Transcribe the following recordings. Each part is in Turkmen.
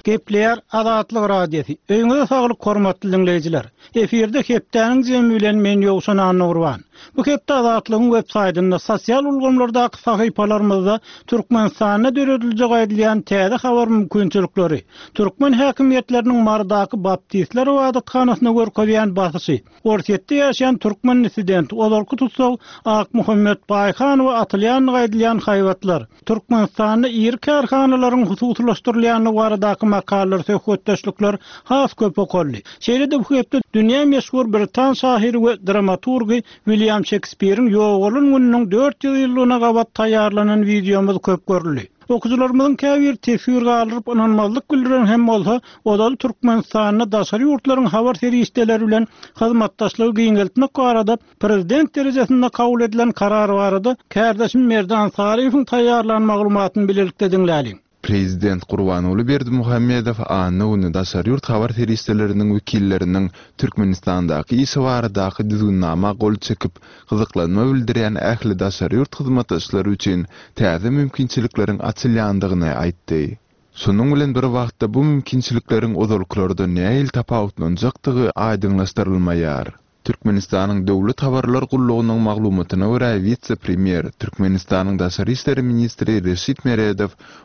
Gepleyer Azatlyk radiosi. Öňe saglyk hormatly dinleyijiler. Eferde hepdäniň jemi bilen men Ýowşan Anurwan. Bu hepde Azatlygyň web saytynda sosial ulgamlardaky sahypalarymyzda Türkmenistana döredilje gaýdylýan täze habar mümkinçilikleri, Türkmen häkimetleriniň mardaky baptistler wadatkanasyna görkezýän basyşy, Orsetde ýaşaýan Türkmen dissident Olarky tutsak Ak Muhammed Baýhan we atylýan gaýdylýan haýwatlar, Türkmenistanyň ýer karhanalaryň hususlaşdyrylýany baradaky makalar söhbetdeşlikler has köp okolly. Şeýle-de bu hepde dünýä meşhur Britan şahyry we dramaturgy William Shakespeare'in ýoğulun gününiň 400 ýyllygyna gabat taýýarlanan videomuz köp görüldi. Okujularymyzyň käbir tesir galyryp inanmazlyk bildiren hem bolsa, odal Türkmenistanyň daşary ýurtlaryň habar seriýetleri bilen hyzmatdaşlygy giňeltmek barada prezident derejesinde kabul edilen karar barada kärdeşim Merdan Sariýewiň taýýarlanan maglumatyny bilelikde dinläýin. Prezident Gurbanoğlu Berdimuhammedow anyny daşary ýurt habar seriýetleriniň wekilleriniň Türkmenistandaky işi baradaky düzgünnama gol çekip gyzyklanma bildirýän ähli daşary ýurt hyzmatdaşlary üçin täze mümkinçilikleriň açylýandygyny aýtdy. Şonuň bilen bir wagtda bu mümkinçilikleriň ozalyklarda näil tapawutlanjakdygy aýdyňlaşdyrylmaýar. Türkmenistanyň döwlet habarlar gullugynyň maglumatyna görä vice-premier Türkmenistanyň daşary işleri ministri Reşit Meredow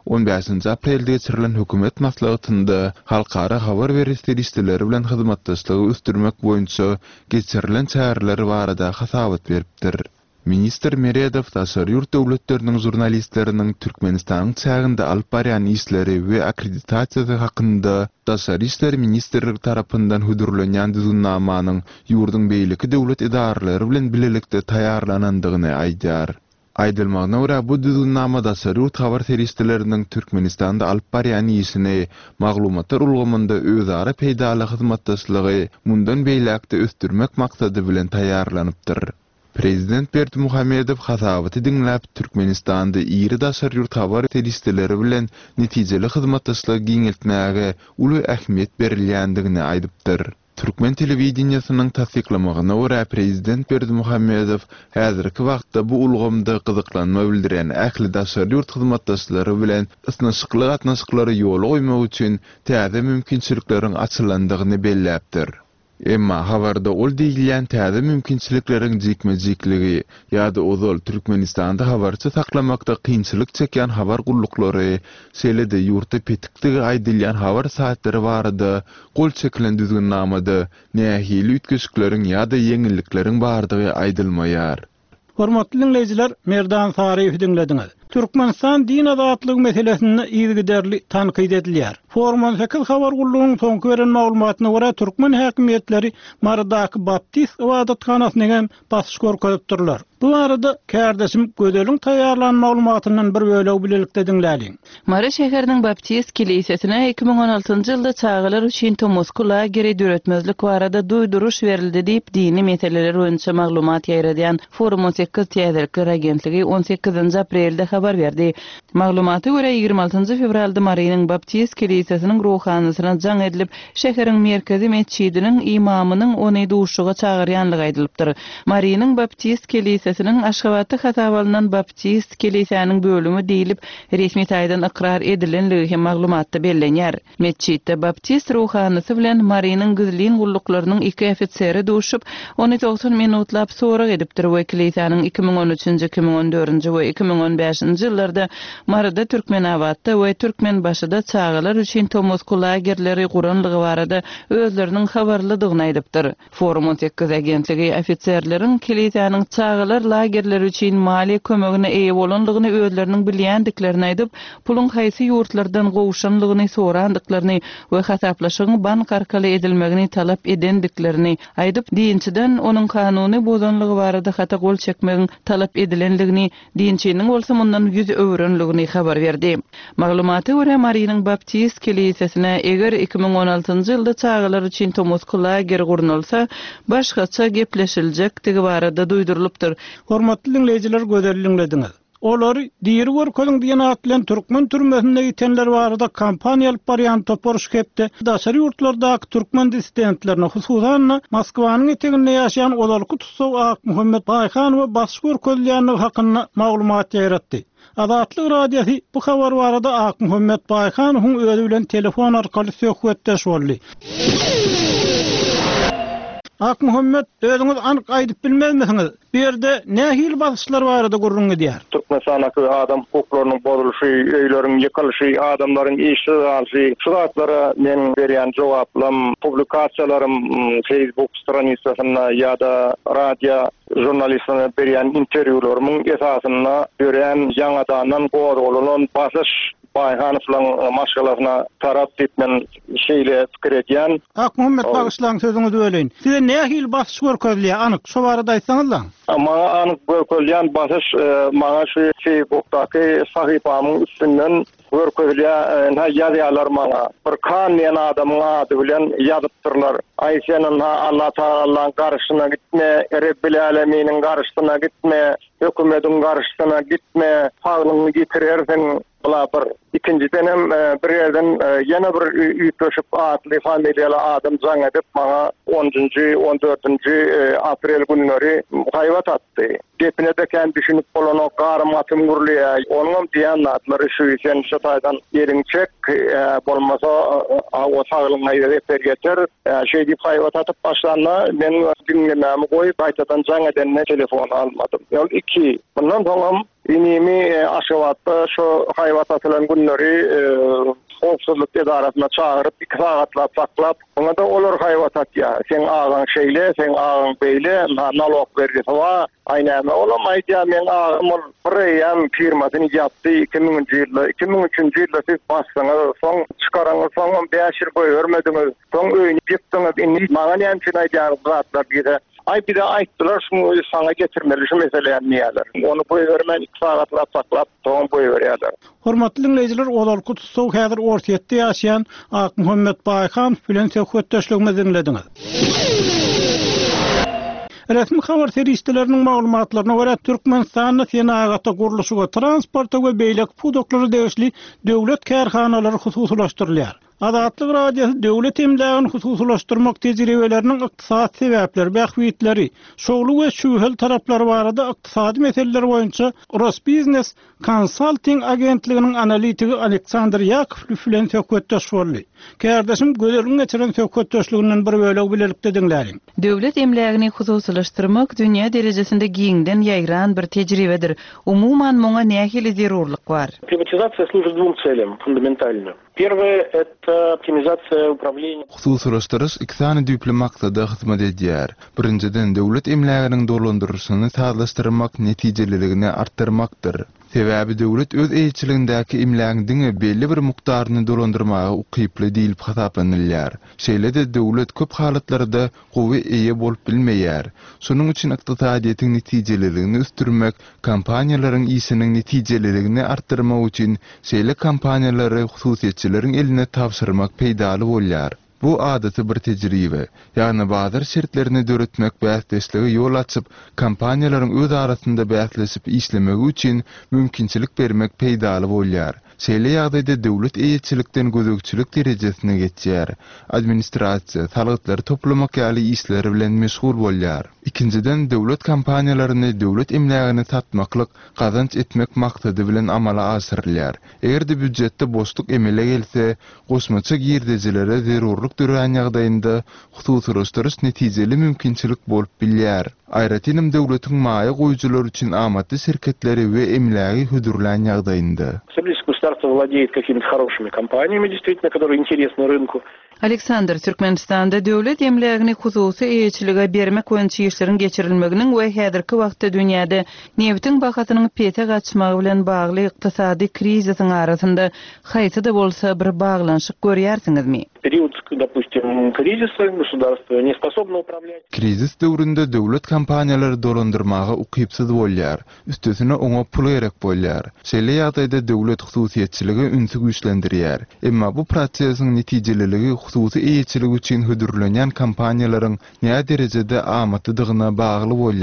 15 aprelde geçirilen hökümet maslahatynda halkara habar berişleri bilen hyzmatdaşlygy üstürmek boýunça geçirilen çäreler barada hasabat beripdir. Minister Meredow daşary ýurt döwletleriniň jurnalistleriniň Türkmenistanyň çäginde alyp barýan işleri we akkreditasiýasy hakynda daşary işleri ministrligi tarapyndan hudurlanýan düzgünnamanyň ýurdun beýleki döwlet idaralary bilen bilelikde taýýarlanandygyny aýdýar. Aýdylmagyna görä bu düzgünnama daşary ýurt habar seriýetleriniň Türkmenistanda alyp barýan işini maglumatlar ulgamynda özara peýdaly hyzmatdaşlygy mundan beýlekde östürmek maksady bilen taýýarlanypdyr. Prezident Berdimuhammedow hasabaty dinläp Türkmenistanda ýeri daşary ýurt habar seriýetleri bilen netijeli hyzmatdaşlygy giňeltmäge uly ähmiýet berilýändigini aýdypdyr. Türkmen telewizionynyň tasdiklamagyna görä Prezident Berdimuhammedow häzirki wagtda bu ulgamda gyzyklanma bildiren ähli daşary ýurt hyzmatdaşlary bilen ysnaşykly gatnaşyklary ýoly goýmak üçin täze mümkinçilikleriň açylandygyny belläpdir. Emma habarda ol diýilýän täze mümkinçilikleriň jikme-jikligi ýa-da ozal Türkmenistanda habarçy saklamakda kynçylyk çeken habar gullukları, şeýle-de ýurtda petikligi aýdylýan habar saatlary barada gol çekilen düzgünnamada nähili ütkeşikleriň ýa-da ýeňillikleriň bardygy aýdylmaýar. Hormatly dinleyijiler, Merdan Sariýewi dinlediňiz. Türkmenistan din azatlygy meselesini ýygyderli tanqid edilýär. Forumun 8 habar gullugynyň soňky beren maglumatyna görä Türkmen häkimetleri maradaky baptist wadatkanasyny basyş görkezipdirler. Bu arada kärdeşim Gödeliň taýýarlanan maglumatynyň bir bölegi bilelikde dinläýin. Mara şäheriniň baptist kilisesine 2016-njy ýylda çağalar üçin Tomosko lageri döretmezlik barada duýduruş berildi diýip dini meseleler boýunça maglumat ýaýradýan Forumun 8 täzelikler agentligi 18 aprelde habar berdi. Maglumaty görä 26 fevralda Marynyň baptist kilisesiniň ruhanysyna jaň edilip, şäheriň merkezi mescidiniň imamynyň ony duşuga çağırýanlygy aýdylypdyr. Marynyň baptist kilisesiniň Aşgabatda hasabalynan baptist kilisesiniň bölümi diýilip, resmi taýdan ikrar edilenligi hem maglumatda bellenýär. Mescidde baptist ruhanysy bilen Marynyň gyzlyn gulluklarynyň 2 ofiseri duşup, ony 90 minutlap sorak edipdir. We kilisesiniň 2013-2014 we 2015-nji ýyllarda Marada Türkmenabatda we Türkmenbaşyda çağalar üçin Tomosko lagerleri guranlygy barada özleriniň habarladygyny aýdypdyr. Forumun 8 agentligi ofitserleriň kilisesiniň çağalar lagerleri üçin mali kömegine eýe bolanlygyny özleriniň bilýändiklerini aýdyp, pulun haýsy ýurtlardan gowşanlygyny sorandyklaryny we hasaplaşygyň bank arkaly edilmegini talap edendiklerini aýdyp, diňçiden onuň kanuny bozanlygy barada hata gol çekmegiň talap edilenligini, diňçiniň bolsa mundan 100 öwrenligini habar berdi. Maglumaty görä Marynyň baptist kilisesine eger 2016-njy ýylda çağalar üçin Tomosko lager gurnalsa, başgaça gepleşiljek digi barada duýdurylypdyr. Hormatly dinleyijiler, gözelliňlediňiz. Olary diýeri görkezin diýen at bilen Türkmen türmesinde ýetenler barada kampaniýa alyp barýan toporuş kepdi. Daşary ýurtlardaky türkmen dissidentlerine hususan Moskwanyň eteginde ýaşaýan Olarky tutsaw Ak Muhammed Baýhan we baş görkezläriniň hakynda maglumat ýaratdy. Azatlyk radiosi bu habar barada Ak Muhammed Baýhan özü bilen telefon arkaly söhbetdeş boldy. Ak Muhammed, özüňiz anyk aýdyp bilmezmisiňiz? Bu ýerde nähil basışlar barada gurrun edýär? Türkmenistan'daki adam hukuklarynyň bozuluşy, öýleriň ýykylyşy, adamlaryň işsiz galyşy, şuratlara men berýän jogaplarym, publikasiýalarym Facebook stranisasyna ýa-da radio jurnalistlerine berýän interwýularyň esasyna berýän ýangadan gowrulanan basış Baýhanowyň maşgalasyna tarap etmen şeýle pikir edýän. Ak Muhammed bagışlaň sözüňizi böleýin. Size nähil basış görkezlýär? Anyk şu barada aýtsaňyzlar. Maňa anyk görkezlýän basış maňa şu Facebook'daky sahypamyň üstünden görkezlýän ýazýarlar maňa. Bir kan ýene adamyň ady bilen ýazypdyrlar. Aýşenin Allah Taalaň garşyna gitme, Rabbil Alaminiň garşyna gitme, hökümetiň garşyna gitme, hagyny getirirsiň. Bir ikinciden hem bir yerden yana bir üýtüşip atly familiýaly adam jaň edip maňa 10-14 aprel günleri haýwat atdy. Gepine de kän düşünip bolan o garmatym gurlýar. Onuň diýen atlary şu ýen şu taýdan ýeriň çek bolmasa o saglygyna ýerler getir. Şeý diýip haýwat atyp başlanma men dinlemämi goýup aýtadan jaň edenne telefon almadym. Ýol 2. Bundan soň inimi aşawatda şu haýwat atylan günleri Howpsuzlyk edarasyna çağırıp 2 sagatlap saklap, ona da olar haýwat atýar. Sen ağaň şeýle, sen ağaň beýle, nalog berdi sowa, aýnama olamaýdy. Men ağam Preyam firmasyny ýapdy 2000-nji ýylda, 2003-nji ýylda siz bassaňyz, soň çykaraňyz, soň 5 ýyl boý görmediňiz, soň öýüni ýypdyňyz. Indi maňa näme aýdýar zatlar bir bir de aýtdylar şunu sana getirmeli şu meseleni niýeler. Onu boý bermän 2 sagatlap saklap, soň boý berýärler. Hormatly dinleýijiler, Olarky tutsaw häzir ortaýetde ýaşaýan Ak Muhammed Baýhan bilen söhbetdeşligimizi dinlediňiz. Resmi habar serýisleriniň maglumatlaryna görä Türkmenistanda senagaty gurulşyga transporta we beýlek pudoklary degişli döwlet kärhanalary hususlaşdyrylýar. Azatlyk radiosi döwlet emlägini hususlaşdyrmak tejribeleriniň ykdysat sebäpleri, bähwitleri, şogly we şühel taraplary barada ykdysady meseleler boýunça Rosbiznes Consulting agentliginiň analitigi Aleksandr Yakovlew bilen söhbetdeş boldy. Kärdeşim gözelliň geçiren söhbetdeşliginden bir böleg bilelikde dinlärin. Döwlet emlägini hususlaşdyrmak dünýä derejesinde giňden ýaýran bir tejribedir. Umuman moňa nähili zerurlyk bar. Приватизация служит 2 целям фундаментально. Первое — это оптимизация управления. Hususlaşdyryş 2 tane düýpli maksada hyzmat edýär. Birinciden döwlet emläginiň dolandyrýyşyny sazlaşdyrmak, netijelerligini artdyrmakdyr. Sebäbi döwlet öz eýçiligindäki emlägiň belli bir mukdaryny dolandyrmagy ukyply diýilip hasaplanylýar. Şeýle de döwlet köp halatlarda gowy eýe bolup bilmeýär. Şonuň üçin ykdysadyýetiň netijelerligini üstürmek, kampaniýalaryň işiniň netijelerligini artdyrmak üçin şeýle kampaniýalary hususiýetçileriň eline tapşyrmak peýdaly bolýar. Bu adaty bir tejribe. Ýani bazar şertlerini döretmek bäsleşligi ýol açyp, kampaniýalaryň öz arasynda bäsleşip işlemegi üçin mümkinçilik bermek peýdaly bolýar. Şeýle ýagdaýda döwlet eýetçilikden gözegçilik derejesine geçýär. Administrasiýa, salatlary toplamak ýaly işleri bilen meşgul bolýar. Ikinciden döwlet kampaniýalaryny döwlet emlägini satmaklyk, gazanç etmek maksady bilen amala aşyrylýar. Egerde büdjetde boşluk emele gelse, goşmaça girdejilere zerurlyk dören ýagdaýynda hususlaşdyryş netijeli mümkinçilik bolup bilýär. Aýratynam döwletiň maýa goýjulary üçin amatly şirketleri we emlägi hüdürlän ýagdaýynda. Государство владеет какими-то хорошими компаниями, действительно, которые интересны рынку. Aleksandr, Türkmenistanda döwlet emlägini hususy eýçilige bermek boýunça işleriň geçirilmeginiň we häzirki wagtda dünýäde neftiň bahasynyň pete gaçmagy bilen bagly ykdysady krizisiň arasynda haýsy da bolsa bir baglanşyk görýärsiňizmi? Период, допустим, кризиса государство не способно управлять. Krizis döwründe döwlet kampaniýalary dolandyrmagy ukypsyz bolýar. Üstesine oňa pul gerek bolýar. Şeýle ýagdaýda döwlet hususiýetçiligi ünsü güýçlendirýär. Emma bu prosesiň netijeliligi hususy eýçilik üçin hüdürlenýän kampaniýalaryň näme derejede amatydygyna bagly bolýar.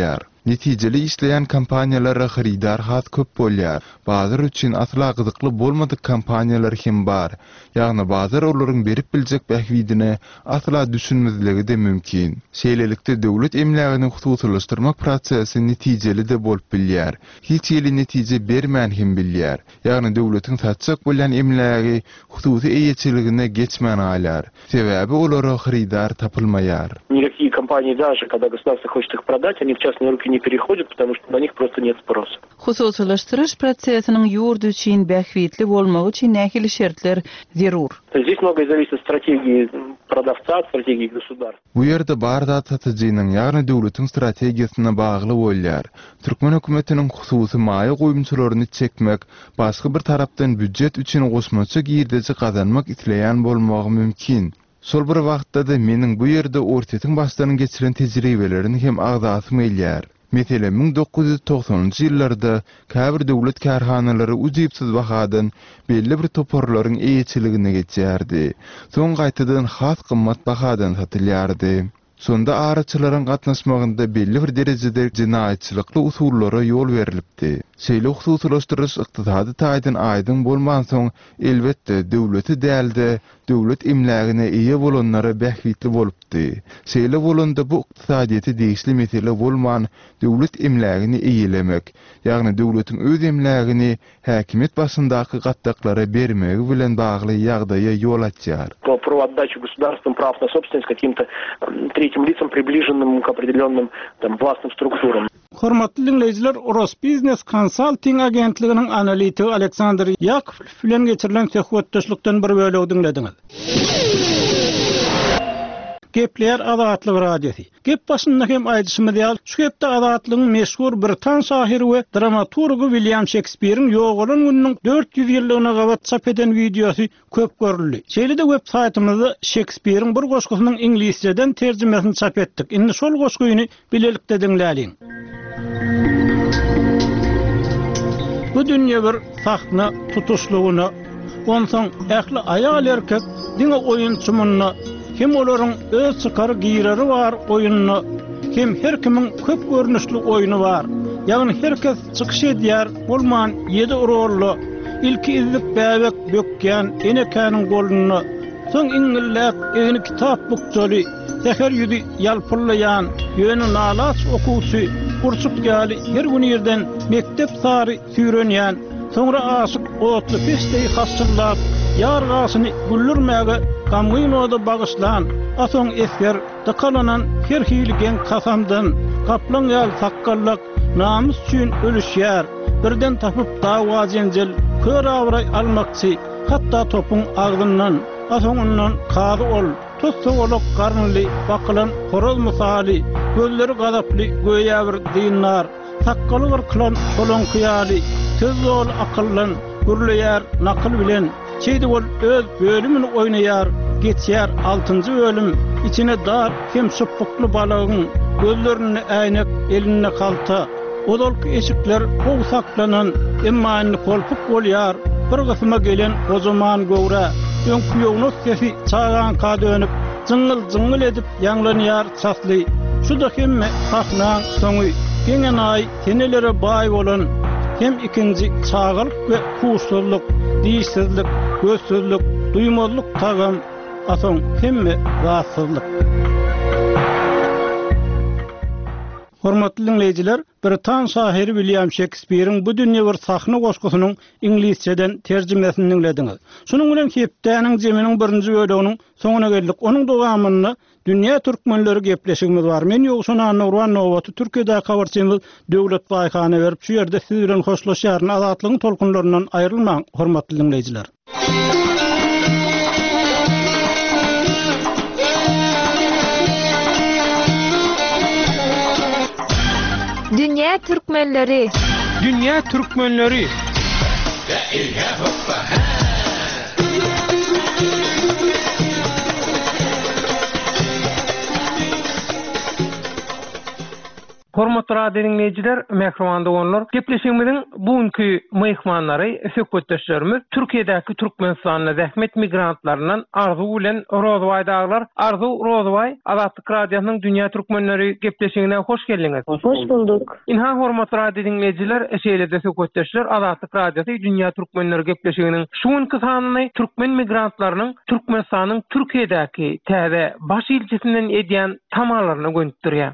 Netijeli işleyen kampaniyalara xaridar hat köp bolýar. Bazar üçin asla gyzykly bolmadyk kampaniyalar hem bar. Ýagny bazar olaryň berip biljek bähwidine asla düşünmezligi de mümkin. Şeýlelikde döwlet emlägini hususlaşdyrmak prosesi netijeli de bolup bilýär. Hiç ýeli netije bermän hem bilýär. Ýagny döwletiň satjak bolan emlägi hususy eýetçiligine geçmän aýlar. Sebäbi olara xaridar tapylmaýar. Никакие компании, даже когда государство хочет их продать, они в частные руки не переходят, потому что на них просто нет спроса. Hususlaşdyryş prosesiniň ýurdu üçin bähwitli bolmagy üçin nähili şertler zerur. Здесь многое зависит от стратегии продавца, от стратегии государства. Bu ýerde bar zat satyjynyň ýagny döwletiň strategiýasyna bagly bolýar. Türkmen hökümetiniň hususy maýa goýumçylaryny çekmek, başga bir tarapdan büdjet üçin gosmaça girdiji kazanmak isleýän bolmagy mümkin. Sol bir wagtda da meniň bu ýerde ortatyň başlaryny geçiren tejribelerini hem agzasym elýär. Mesele 1990-njy ýyllarda käbir döwlet karhanalary ujypsyz bahadan belli bir toporlaryň eýetçiligine geçýärdi. Soň gaýtadan has gymmat bahadan satylýardy. Sonda araçylaryň gatnaşmagynda belli bir derejede jinaýatçylykly usullara ýol berilipdi. Şeýle hususlaşdyryş ykdysady taýdan aýdyň bolman soň elbetde döwleti dälde döwlet emlägine eýe bolanlara bähwitli bolupdy. Şeýle bolanda bu ykdysadyety diýişli mesele bolman döwlet emlägini eýelemek, ýagny döwletiň öz emlägini häkimet başyndaky gatdaklara bermegi bilen bagly ýagdaýa ýol açýar. Про отдачу государством прав на собственность каким-то третьим лицам, приближенным к определенным властным структурам. Hormatly dinleyijiler, Rosbiznes Consulting agentliginiň analitigi Aleksandr Yakov bilen geçirilen söhbetdeşlikden bir bölegi dinlediňiz. Gepler Azatlyk radiosi. Gep başynda hem aýdyşymyz ýaly, şu gepde azatlygyň meşhur Britan şahyry we dramaturgy William Shakespeare'iň ýogalan günüň 400 ýyllygyna gawat çap eden videosy köp görüldi. Şeýle de web saýtymyzda Shakespeare'iň bir goşgusynyň ingilisçeden terjimesini çap etdik. Indi şol goşguýyny bilelikde dinläliň. Bu dünýä bir sahna tutuşlugyna, onsoň ähli aýal erkek diňe oýunçymyny, hem olaryň öz çykar giýreri bar oýunyny, hem her kimiň köp görnüşli oýuny bar. Ýagny herkes çykyş edýär, bolman 7 rolly, ilki izlik bäbek bökýän enekäniň goluny, soň iňillek egni kitap bukjaly, seher ýüzi ýalpyrlaýan, ýöne nalas okuwçy, kursup ýaly her gün ýerden mektep sary süýrenýän, soňra aşyk otly peşdeýi hasçylap, ýargasyny güllürmäge gamgynoda bagyşlan, asoň esker dakalanan her hiligen kasamdan, kaplan ýal sakkallyk, namys üçin ölüşýär, birden tapyp dawa jenjel, kör awray almakçy, hatda topuň agdyndan, asoňundan kazy ol, tossogolok garnly, bakylan horoz mysali, gözleri gazaply, göýäbir dinlar, sakkaly bir klan solonkyýaly, söz ol akyllan, gürleýär nakıl bilen, çeýdi bol öz bölümini oýnaýar, geçýär 6-njy bölüm, içine dar hem supukly balagyň, gözlerini äýnek, eline kalta, odolky eşikler gowy saklanan, emma indi kolpuk bolýar, bir gysyma gelen gozaman gowra, öňküýüň sesi çagan ka dönüp, jyngıl edip ýanglanýar çasly. Şu da hemme sahnaň soňy, geňen ay tenelere baý bolan, hem ikinji çağalyk we kuşsuzlyk, diýişsizlik, gözsüzlik, duýmazlyk tagam, asoň hemme rahatsızlyk. Hormatly dinleyijiler, Britan şahyry William Shakespeare'iň bu dünýä bir sahna goşgusynyň ingilisçeden terjimesini dinlediňiz. Şunuň bilen hepdäniň jeminiň birinji böleginiň soňuna geldik. Onuň dowamyny dünýä türkmenleri gepleşigimiz bar. Men ýoksa Nurwan Nowaty Türkiýede habarçymyz Döwlet Baýhany berip şu ýerde siz bilen hoşlaşýaryn azatlygyň tolkunlaryndan aýrylmaň, hormatly dinleyijiler. Dünya Türkmenleri. Dünya Türkmenleri. Hormatly radio dinleyijiler, mehremanda bollar. Gepleşigimiziň bugünkü mehmanlary, söhbetdeşlerimiz Türkiýedäki Türkmenistanyň zähmet migrantlarynyň Arzu bilen Rozway daglar. Arzu, Rozway, Azatlyk radiosynyň Dünýä Türkmenleri gepleşigine hoş geldiňiz. Hoş bulduk. Inha hormatly radio dinleyijiler, eşeýlede söhbetdeşler Azatlyk radiosy Dünýä Türkmenleri gepleşiginiň şuňky sanyny türkmen migrantlarynyň Türkmenistanyň Türkiýedäki täze baş ilçesinden edýän tamalaryna göndürýär.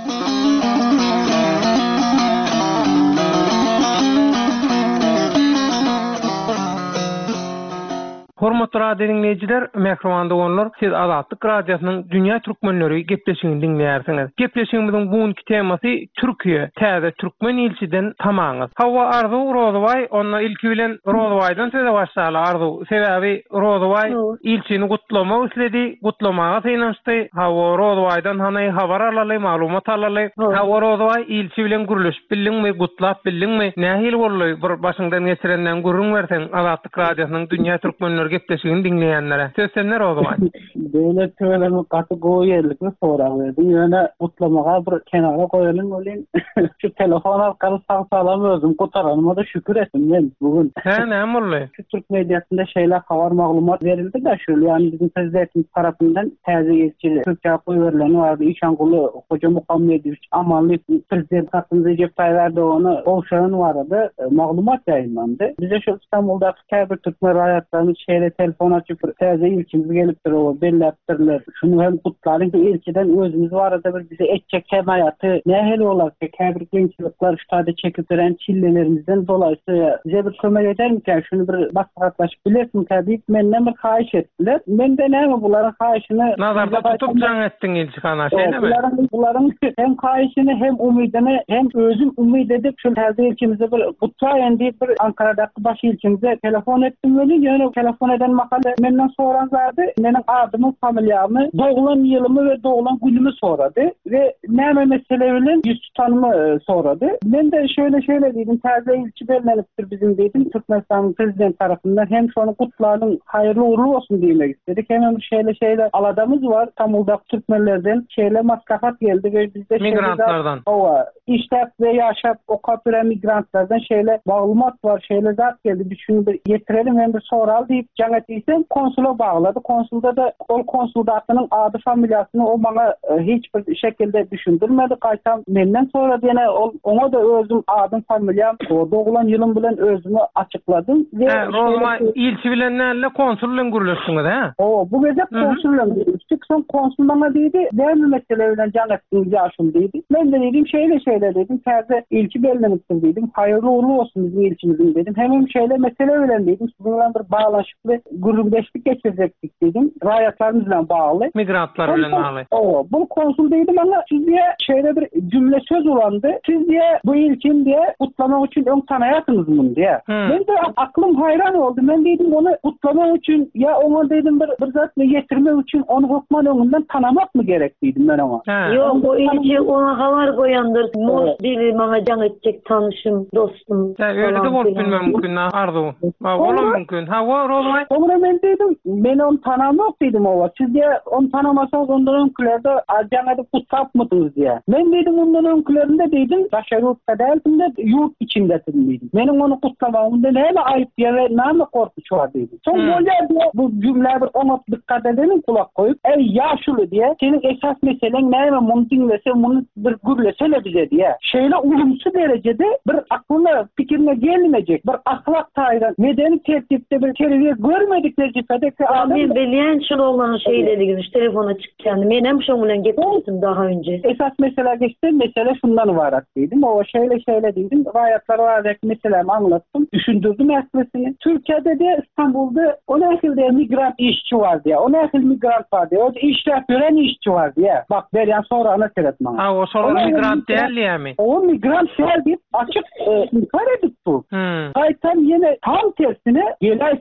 Hormatly radio dinleyijiler, mehremanda bollar. Siz Azatlyk radiosynyň Dünýä Türkmenleri gepleşigini dinleýärsiňiz. Gepleşigimiziň bugünkü temasy Türkiýe, täze türkmen ilçeden tamaňyz. Hawa Arzu Rozway, onda ilki bilen Rozwaydan söze başlaýar. Arzu, sebäbi Rozway ilçini gutlama üsledi, gutlamaga synaşdy. Hawa Rozwaydan hany habar alaly, maglumat alaly. Hawa Rozway ilçi bilen gürleşip bildiňmi, gutlap bildiňmi? Nähil boldy? Bir başyňdan geçirenden gurrun berseň Azatlyk radiosynyň Dünýä Türkmenleri gepleşigini dinleýänlere. Söz sende Rozway. Böyle töwelerimi gaty goýerlikni soraň berdi. Ýöne gutlamaga bir kenara goýalyň bolen. Şu telefon arkaly sağ-salam özüm gutaranma da şükür etdim men bugün. Näme boldy? Şu Türk mediasynda şeýle habar maglumat berildi da şu ýani bizim prezidentimiz tarapyndan täze elçi Türkiýe goýberleni bardy. İşanguly Hoca Muhammedowич Amanlyk prezident hakkında Recep Tayyip Erdoğan'ı ovşarın vardı. Maglumat yayınlandı. Bize şu İstanbul'daki her bir Türkmen raýatlaryny şeýle telefon açıp täze ilçimiz gelipdir o belläpdirler. Şunu hem kutlaryn ki ilçeden özümüz barada bir bize etçek hemayaty nähili olar ki käbir gençlikler ştada çekip duran çillelerimizden dolayısıyla bize bir kömek eder miken şunu bir maslahatlaşıp bilersin tabi menden bir haýyş etdiler. Men de näme buların haýyşyny nazarda tutup jaň etdiň ilçikana şeýlemi? Buların hem haýyşyny hem umydyny hem özüm umyd edip şu täze ilçimize bir gutlaýan diýip bir Ankara'daky baş ilçimize telefon etdim öli ýöne telefon eden makale menden soranlardı. Meniň adymy, familiýamy, doğulan ýylymy we doğulan günümi soradı ve näme mesele bilen ýüz tutanymy soradı. Men de şöyle diýdim, täze ilçi bellenipdir bizim diýdim. Türkmenistanyň prezident tarapyndan hem şonu gutlaryň haýyrly uğurlu bolsun diýmek istedik. Hem şeýle aladamız var. Tamuldak Türkmenlerden şeýle maslahat geldi ve bizde migrantlardan. İşlep ve yaşap o kapıra migrantlardan şeýle maglumat var, şeýle zat geldi. Şunu bir getirelim hem bir soral diýip jaň etdiysem konsula bağladı. Konsulda da ol konsuldatynyň ady familiýasyny o bana hiç bir şekilde düşündirmedi. Gaýtam menden sonra ýene ona da özüm adym familiýam, doğulan ýylym bilen özümü açykladym we Rozway ilçi bilen näle konsul bilen gürleşdiňiz ha? Bu geze konsul bilen gürleşdik. Son konsul bana diýdi, "Näme mesele bilen jaň etdiň ýaşym" diýdi. Men de dedim şeýle dedim, "Täze ilçi bellenipdir" diýdim. "Haýyrly uğurlu bolsun bizim ilçimizin" dedim. Hem şeýle mesele bilen dedim, "Siz bilen bir bağlaşykly gürleşdik geçirecekdik" dedim. Raýatlarymyz bilen bagly, migrantlar bilen bagly. Bu konsul dedim bana sizce şeýle bir cümle söz ulandı. Sizce bu ilçin diye kutlamak için ön tanaýatsyňyzmı diye. Men de aklım hayran oldu. Men dedim onu kutlamak için ya onu dedim bir zatla getirmek için onu hukman önünden tanamak mı gerek dedim men ona. Yok o ilçi ona havar koyandır. Mos biri bana can edecek tanışım, dostum. Öyle de bolup bilmem mümkün Arzu. Ola mümkün. Hawa Rozway. Onu men dedim men onu tanamak dedim o. Sizce onu tanamasanız ondan önkülerde jaňa kutlapmydınız diye. Men dedim ondan önkülerinde dedim başarıpda däldim de yurt içindesin dedim. Menin onu kutlamamda näme aýyp ýa-da näme korkunç bar dedim. Soň bolýar bu cümle bir ona dikkat edelim kulak koyup ey ýaşuly diye senin esas meselen näme muny dinlese muny bir gürlesene bize diye. Şeýle ulumsuz derecede bir aklyna pikirine gelmejek bir ahlak taýdan medeni tertipde bir terbiýe görmedik vejipede adam belien şol olan şeýlediginiz telefona çykýandy. Men hem şoň bilen gepleşdim daha önce. Esas mesele geçti. Mesele şundan ibaret dedim. O şeýle dedim. Raýatlar baradaky meselemi anlattım. Düşündürdüm meselesini. Türkiýede de İstanbul'da o nähilde migrant işçi var diye. O nähil migrant var diye. O işläp gören işçi var diye. Bak berýän sonra ana teretmän. O sonra migrant dälýärmi? O migrant şeýle diýip açyk inkar edip dur. Gaýtam ýene tam tersine gelaýsene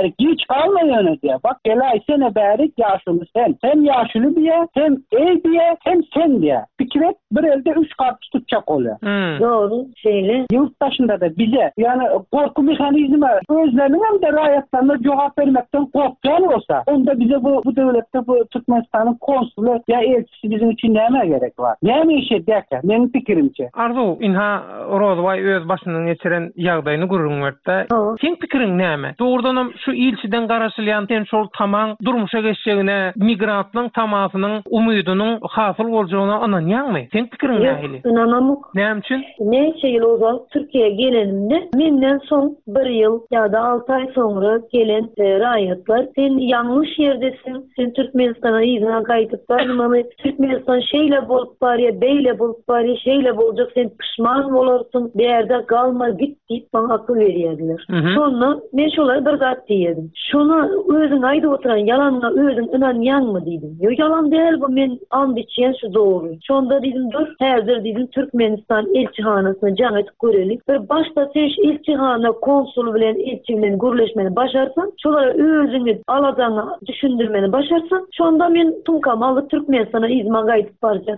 bäri hiç kalmayan diye. Bak gelay sene bäri yaşlı sen. Hem yaşlı diye, hem diye, hem sen diye. Fikret bir elde 3 kartı tutacak oluyor. Doğru. Şeyle. Yurttaşında da bize yani korku mekanizmi özlerinin hem de rahatlarına cevap vermekten korktuğun olsa onda bize bu devlette bu Türkmenistan'ın konsulu ya elçisi bizim için neyme gerek var? Neyme işe derken benim fikrimce. Arzu inha Rozvay öz başından geçiren ýagdaýyny gurulmakda. Sen pikirin näme? Doğrudan şu ilçiden garaşylýan sen şol tamam durmuşa geçýägine migrantlaryň tamasynyň umydynyň hasyl boljagyna ananýarmy? Sen pikirin nähili? İnanamık. Näme üçin? Ne şey oldu? Türkiye'ye gelenimde menden son 1 yıl ya da 6 ay sonra gelen raýatlar sen yanlış yerdesin. Sen Türkmenistan'a izna gaýdyp barmaly. Türkmenistan şeyle bolup barýa, beýle bolup barýa, şeyle boljak sen pişman bolarsyň. Berde galma git diýip bana akıl berýärdiler. Sonra men şolary bir zat diýdim. Şuna özüň aýdyp oturan yalanla özüň inanýanmy diýdim. Yo yalan däl bu men and içýän şu dogry. Şonda diýdim dur, häzir diýdim Türkmenistan elçihanasyna jaňat görelik. Bir başta sen şu elçihana konsul bilen elçi bilen gürleşmeni başarsan, şolara özüňi aladygyny düşündirmeni başarsan, şonda men tumkam alyp Türkmenistan'a izma gaýdyp barjak.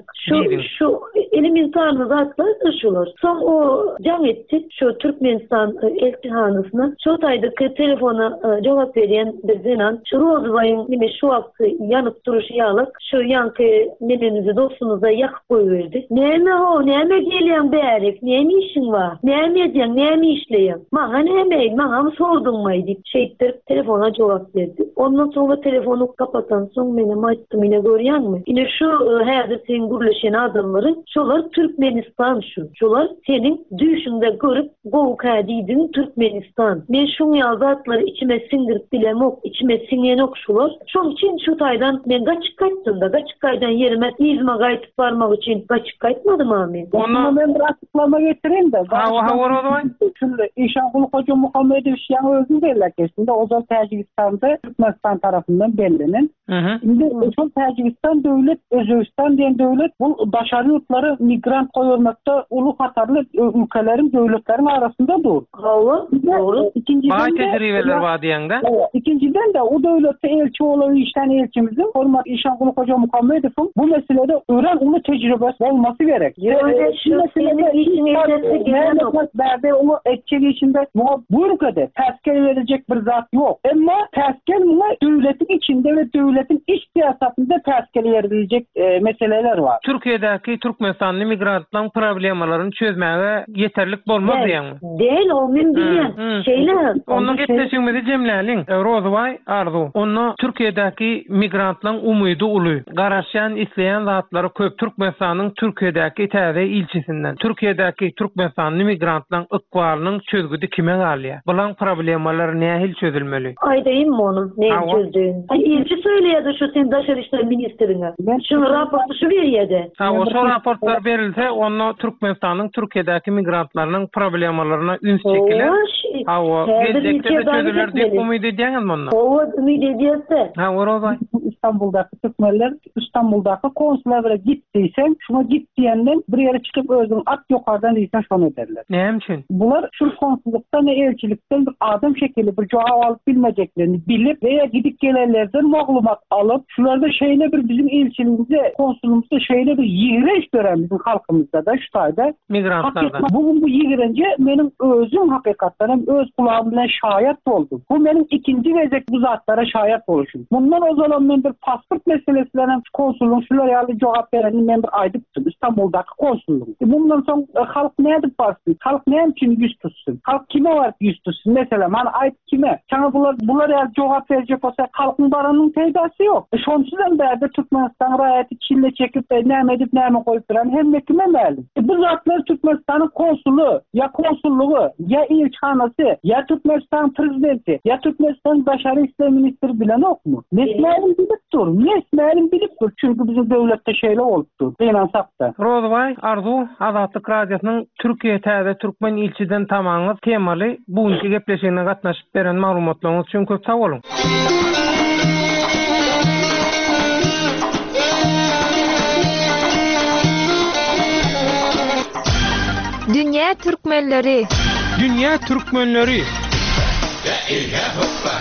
Şu elementarny zatlar şolar. Son o jang etdik şu Türkmenistan elçihanasyna. Şu taýda telefona jogap berýän bir zenan şu Rozvaýyň nime şu wagty ýanyp duruşy ýalyk şu ýanky nemenizi dostunuza ýakyp goýberdi. Näme o? Näme gelýän bärik? Näme işiň bar? Näme edýän? Näme işleýän? Maňa näme? Maňa sorduňmy diýip şeýtdir telefona jogap berdi. Ondan soňra telefonu kapatan soň menem aýtdym ine görýänmi? Ine şu häzir sen gürleşen adamlary şolar Türkmenistan şu. Şolar senin düşünde görüp gowuk diýdin Türkmenistan. Men şu ýazatlary içime singirip bilemok, içime singenok şolar. Şoň üçin şu taýdan men gaçyk gaýtdym da gaçyk gaýdan yerime izma gaýtyp barmak üçin gaçyk gaýtmadym men. Onu men bir açıklama getireyim de. Şöyle İşangul Hoca Muhammedoviç ýa özü derlerkesinde Ozal Tajikistan'da Türkmenistan tarafından belirlenen. Şimdi Ozal Tajikistan devlet, Özbekistan diyen devlet bu başarı yurtları migrant koyulmakta ulu hatarlı ülkelerin, devletlerin arasında dur. Doğru. İkinciden de o devlette elçi olan işten elçimizin format İşangul Hoca Muhammedov'un bu meselede öğren ulu tecrübesi olması gerek. Şu meselede berde onu etçeli içinde bu ülkede tezkere verecek bir zat yok. Ama tezkere devletin içinde ve devletin iç siyasatında tezkere verilecek meseleler var. Türkiye'deki Türkmenistanlı migrantların problemalarını çözmeye yeterlik bolmaz diýen. Değil o men bilýän. Şeyler. Onu getirişimizi jemläliň. Rozvay Arzu. Onu Türkiye'deki migrantların umydy uly. Garaşan isleýän zatları köp. Türkmenistanyň Türkiye'deki täze ilçisinden. Türkiye'deki Türkmenistanlı migrantların ykbalynyň çözgüdi kime galýar? Bulan problemalar nähil çözülmeli? Aýdaýym onu näme çözdüň. İlçi söýleýärdi şu sen Daşary işler ministrine. Şu raportu şu berýärdi. O raportlar berilse onu Türkmenistanyň Türkiye'deki migrantlarynyň problemalarına üns çekiler. O gelecekte de çözülür diýip umyt edýäňizmi onu? O umyt edýärse. Rozvay. İstanbul'daki Türkmenler İstanbul'daki konsulara gittiysen şuna git diyenden bir yere çıkıp özün at yukarıdan diysen şunu derler. Näme üçin? Bular şu konsullukta ne elçilikten bir adam şekilli bir cevap alıp bilmeyeceklerini bilip veya gidip gelenlerden maglumat alıp şularda şeyle bir bizim elçiliğimize konsulumuzda şeyle bir yiğreş gören bizim halkımızda da şu tayda migrantlarda. Bu yiğrence benim özüm hakikaten öz kulağımla şahit oldum. Bu benim ikinci vezek bu zatlara şahit oluşum. Bundan o zaman ben bir pasport meselesiyle konsulun şular yalı cevap verenin ben bir aydıptım İstanbul'daki konsulun. Bundan sonra halk ne edip barsın? Halk ne için yüz tutsun? Halk kime var yüz tutsun? Mesela bana ait kime? Sana bunlar yalı cevap verecek olsa halkın baranın teydası yok. Şonsuzdan beri Türkmenistan rayeti çille çekip neyme edip neyme koyup duran hem kime məlum? Bu zatlar Türkmenistan'ın konsulu ya konsulluğu ya ilçhanası ya Türkmenistan prezidenti ya Türkmenistan Daşary işler ministri bilen yok mu? Mesmelim bilip dur. Çünkü bizim devlette şeyle oldu. Beyansakta. Rozvay Arzu Azatlyk Radiosynyň Türkiýe täze Türkmen ilçiden tamaňyz temaly bugunky gepleşigine gatnaşyp beren maglumatlaryňyz üçin köp sag bolun. Dünya Türkmenleri. Dünya Türkmenleri.